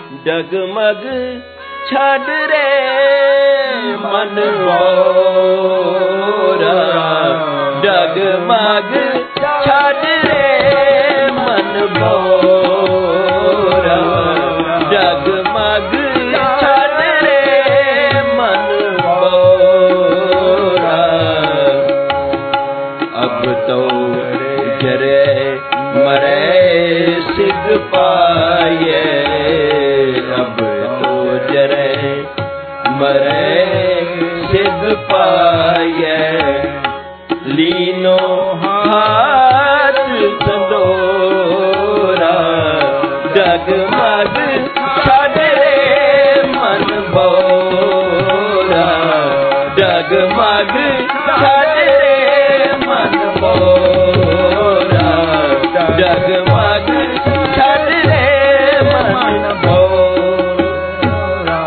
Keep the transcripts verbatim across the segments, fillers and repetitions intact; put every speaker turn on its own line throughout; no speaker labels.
डगमग छाड़ रे मन मोरा, डगमग छाड़ रे मन मोरा, डगमग छाड़ रे मन मोरा। अब तो जरे मरे सिद्ध पाए, अब तो जरे मरे सिद्ध पाए, लीनो हाथ संदोरा, डगमग छाड़ रे मन बोरा, डगमग छाड़ रे मन बोरा, डगमग छाड़ रे मन बोरा।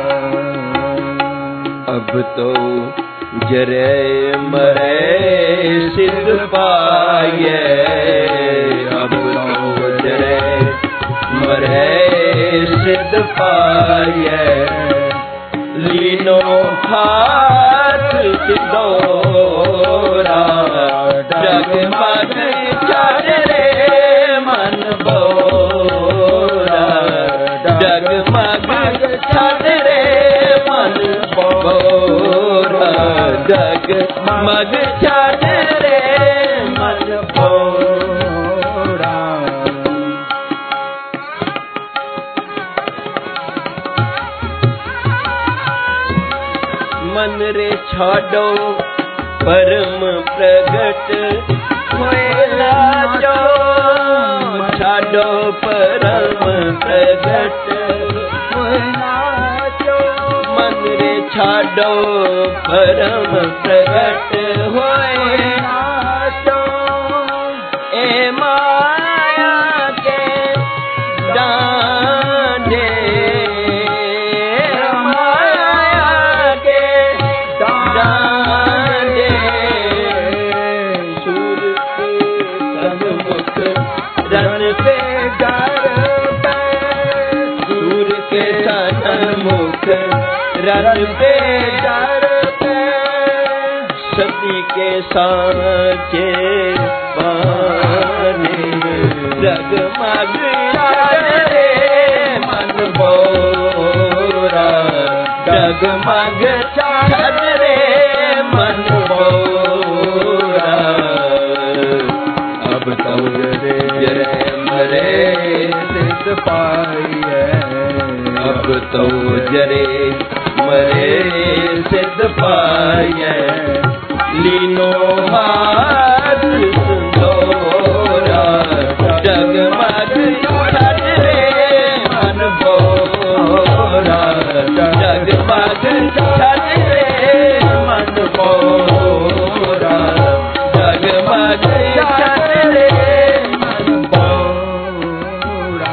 अब तो जरे मरे सिद्ध पाए, अब तो जरे मरे सिद्ध पाए, लीनो हाथ सिंदूरा, डगमग छाड़ रे मन बोरा, डगमग छाड़ रे मन बोरा, डगमग छाड़ रे मन बोरा। मन रे छाड़ो परम प्रगट होए लाजो, छाड़ो परम प्रगट होए लाजो, मन रे छाड़ो परम प्रगट होए लाजो। ए माया के डांडे, माया के डांडे, सूर के सन्मुख रन पे डर पे, सूर के सन्मुख रन पे डर पे, सती के सांचे पाने, डगमग छाड़ रे मन बोरा, डगमग छाड़ रे मन बोरा। अब तो जरे मरे सिद्ध पाए, अब तो जरे मरे सिद्ध पाए, लीनो हाथ संदोरा, डगमग छाड़ रे मन बोरा, डगमग छाड़ रे मन बोरा, डगमग छाड़ रे मन बोरा।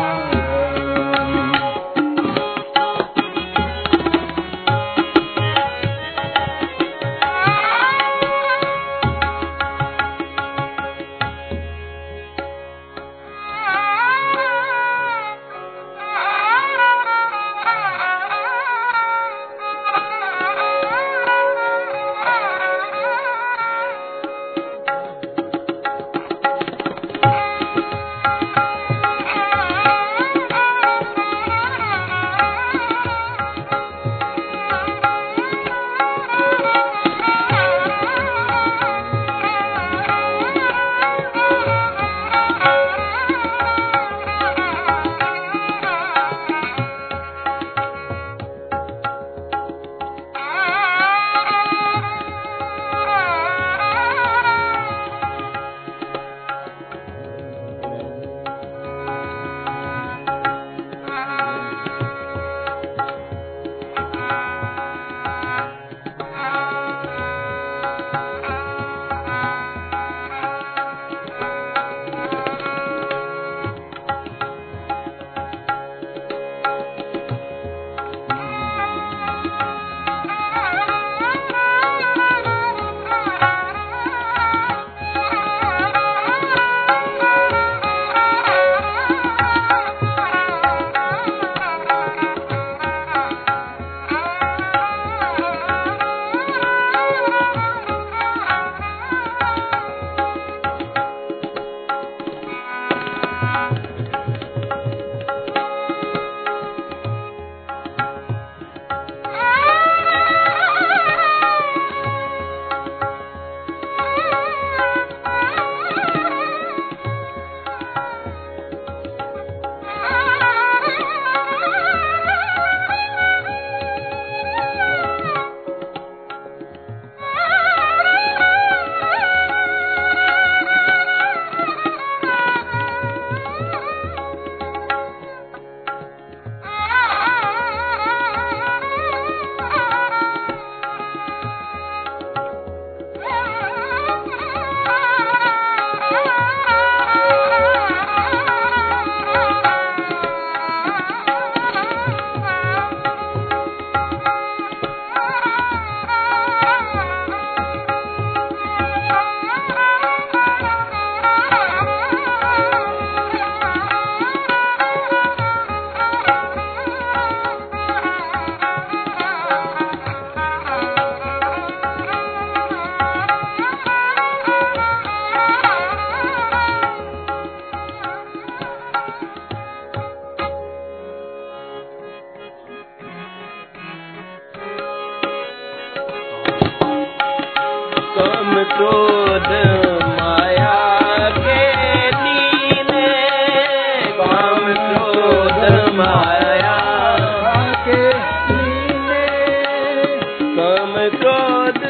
क्रोध माया के लीने, काम क्रोध माया के लीने, काम क्रोध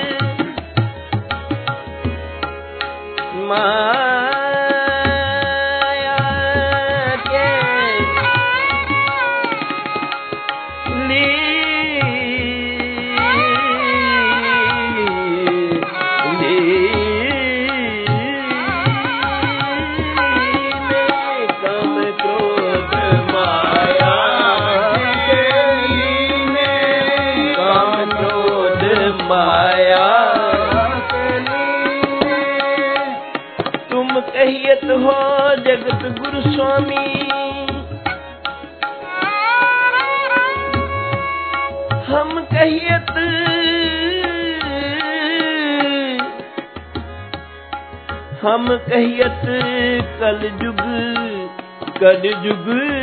माया के माया तुम कहियत हो जगत गुरु स्वामी, हम कहियत हम कहियत कल जुग कल जुग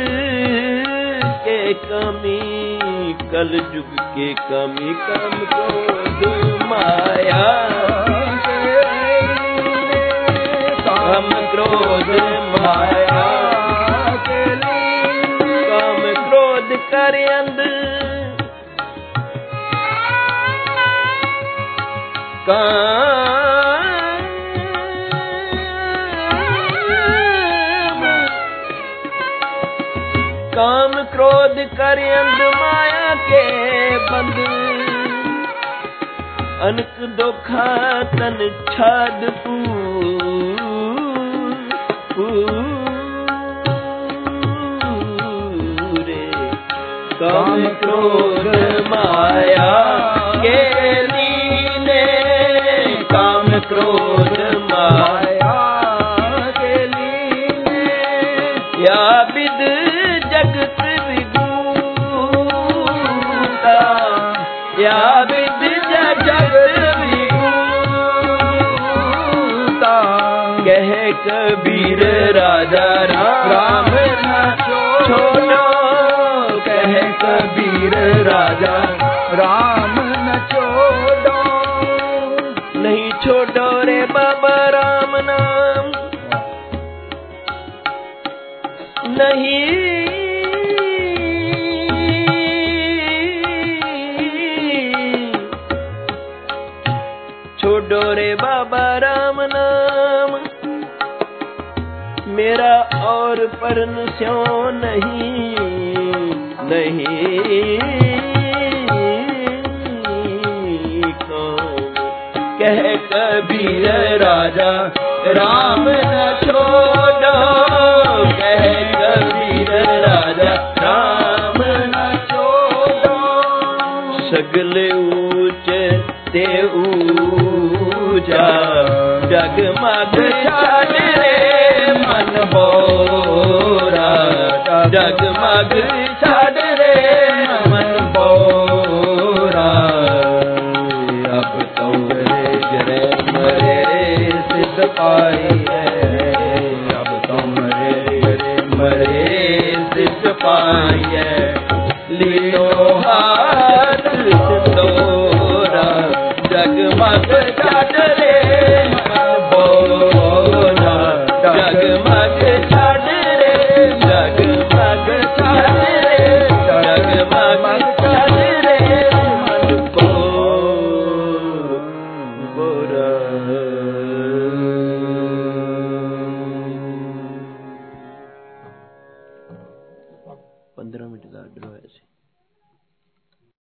के कमी, कल जुग के कमी कम क्रोध माया, कम क्रोध माया, कम क्रोध कर अंध, काम काम क्रोध कर अंध माया के बंद, अनक दोखा तन छाद पूरे, काम क्रोध माया के लीने, काम क्रोध माया के लीने, या विद जगत विगूता, या विद जगत विगूता, कह कबीर राजा राम न छोड़ो, कह कबीर राजा राम न छोड़ो, नहीं छोड़ो रे बाबा राम नाम, नहीं छोड़ो रे बाबा राम नाम, मेरा और परन स्यों नहीं नहीं कौन, कह कबीर राजा राम न छोड़ो, कह कबीर राजा राम न छोड़ो, सगल ऊंच ते ऊंचा जगमग छाड़ रे मन बोरा, जगमग छाड़ रे मन बोरा, अब तो रे जरे मरे सिद्ध पाए।